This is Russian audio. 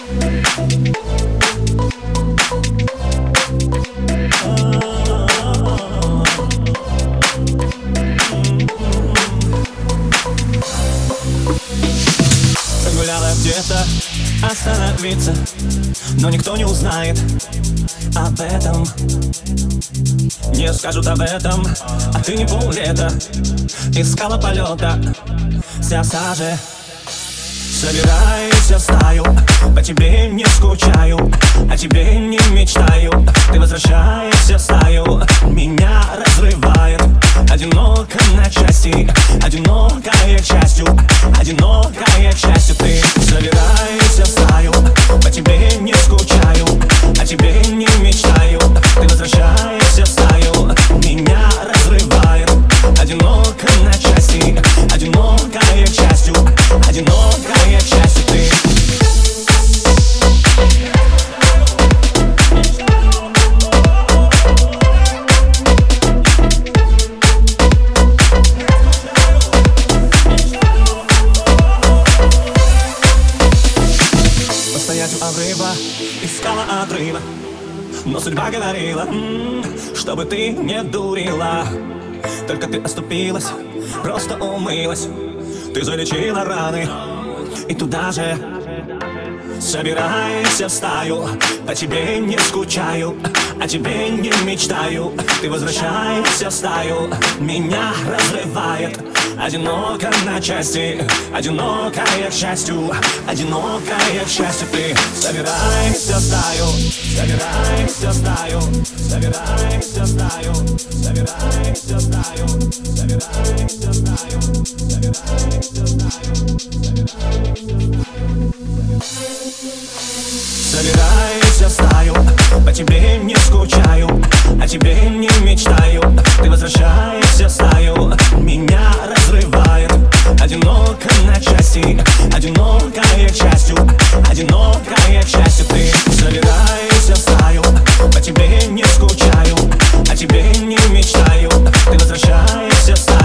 Гуляла где-то, остановиться, но никто не узнает об этом. Не скажут об этом, а ты не поллета искала полета, вся в саже. Собираюсь в стаю, по тебе не скучаю, о тебе не мечтаю. Ты возвращаешься в стаю, меня разрывает. Одиноко на части, одинокая к счастью, одинокая к счастью. Ты собираешься в стаю, по тебе не скучаю, о тебе не мечтаю. Ты возвращаешься в стаю, меня разрывает. Одиноко на части, одинокая к счастью, одинокая к счастью. Ты постоять у обрыва, искала отрыва, но судьба говорила, чтобы ты не дурила. Только ты оступилась, просто умылась, ты залечила раны, и туда же. Собирайся в стаю, по тебе не скучаю, о тебе не мечтаю. Ты возвращаешься в стаю, меня разрывает. Одиноко на части, одинокая к счастью, одинокая к счастью. Ты собираешься в стаю, собираешься в стаю, собираешься в стаю, собираешься в стаю, собираешься в стаю, собираешься в стаю, собираешься в стаю, по тебе не скучаю, о тебе не мечтаю. Ты возвращаешься в стаю, меня разрывает. Одиноко на части, одинокая к счастью, одинокая к счастью. Ты собираешься в стаю, по тебе не скучаю, о тебе не мечтаю. Ты возвращаешься в стаю.